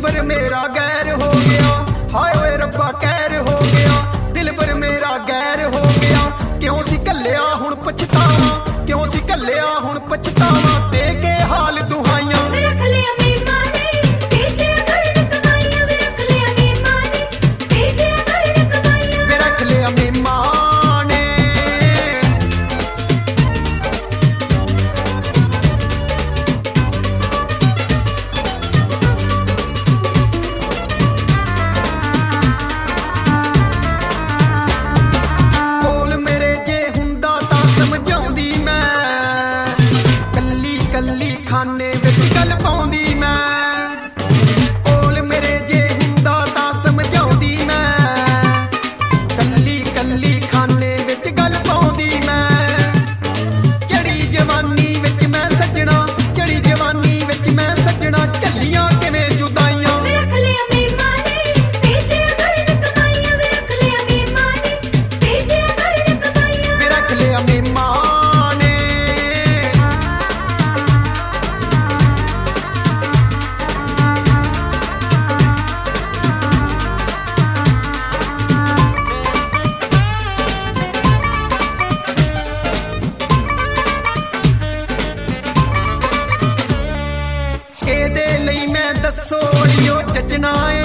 भर मेरा गैर हो गया, हाय ओए रब्बा कहर हो गया, दिल भर मेरा गैर हो गया। क्यों सी कल्लिया हुण पछतावा, क्यों सी कल्लिया हुण पछतावा, दे के हाल दुहाइयां। खाने विच गल पाउंदी मैं, कोल मेरे जे हुंदा तां समझाउंदी मैं, कल्ली कल्ली खाने विच गल पाउंदी मैं। चढ़ी जवानी विच मैं सजना, चढ़ी जवानी विच मैं सजना, झल्लियां किवें जुदाइयां। रख लिया मेहमान दसो अड़ियो जजना